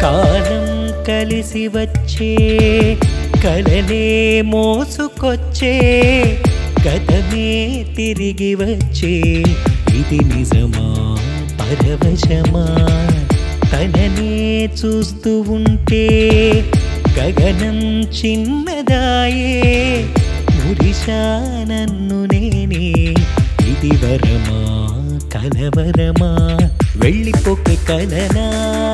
కాలం కలిసి వచ్చే కలలే మోసుకొచ్చే గతమే తిరిగి వచ్చే ఇది నిజమా పరవశమా తననే చూస్తూ ఉంటే గగనం చిన్నదాయే మురిశా నన్ను నేనే ఇది వరమా కలవరమా వెళ్ళిపోకే కలనా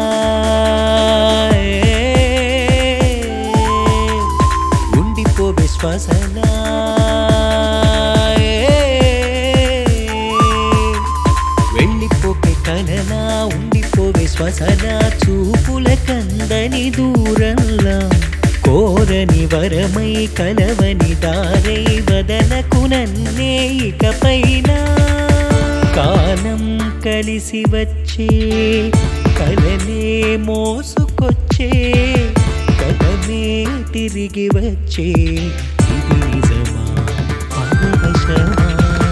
ఉండిపోవే శ్వాసనా వెళ్ళిపోకే కలనా ఉండిపోవే శ్వాసనా చూపుల కందని దూరంలా కోరని వరమై కలవని దారై వదలకు నన్నే ఇకపైన కాలం కలిసి వచ్చే కలలే మోసుకొచ్చే కథమే తిరిగి వచ్చే ఇది నిజమా పరవశమా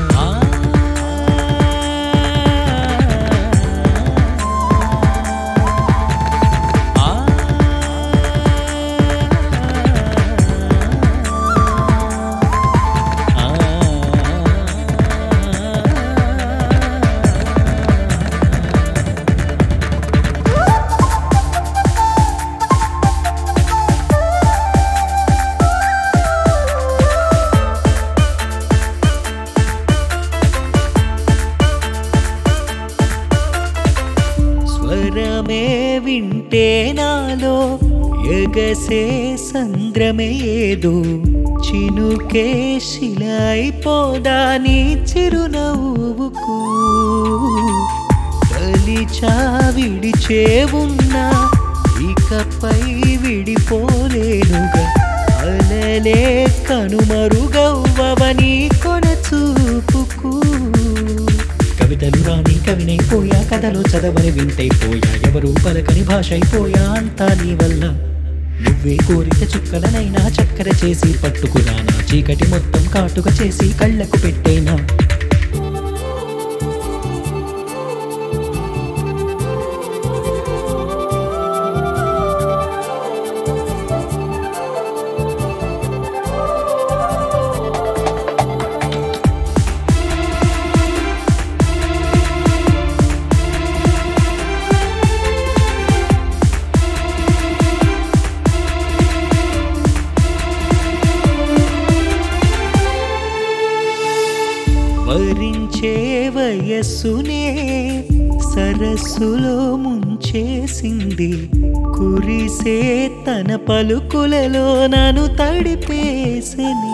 స్వరమే వింటే నాలో ఎగసే సంద్రమే ఏదో చినుకే శిలైపోదా నీ చిరునవ్వుకు తలిచా విడిచే ఉన్నా ఇకపై విడిపోలేనుగా అలలే కనుమరుగవ్వవని కొన చూపుకు కవితలు రాని కవినైపోయా కథలు చదవని వింటైపోయా ఎవరు పలకని భాష అయిపోయా అంతా నీ వల్ల నువ్వే కోరిక చుక్కలనైనా చక్కెర చేసి పట్టుకురానా చీకటి మొత్తం కాటుక చేసి కళ్ళకు పెట్టేనా వరించే వయస్సునే సరస్సులో ముంచేసింది కురిసే తన పలుకులలో నన్ను తడిపేసని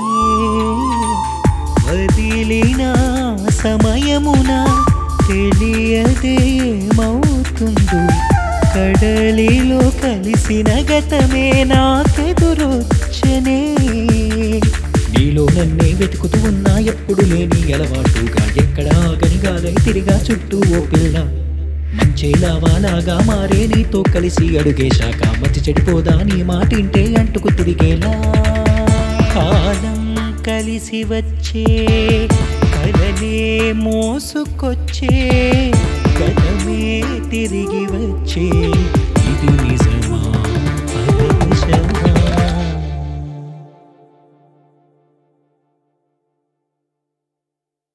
వదిలిన సమయమున తెలియదే ఏమవుతుందో కడలిలో కలిసిన గతమే నాకెదురొచ్చనే నీలో నన్నే వెతుకుతూ ఉన్నా ఎప్పుడు లేని అలవాటుగా ఎక్కడ ఆగని గాలై తిరిగా చుట్టూ ఓ పిల్ల మంచేలావాలాగా మారే నీతో కలిసి అడుగేశాక మతి చెడిపోదా నీ మాటింటే అంటుకు తిరిగేలా కాలం కలిసి వచ్చే కలలే మోసుకొచ్చే గతమే తిరిగి వచ్చే ఇది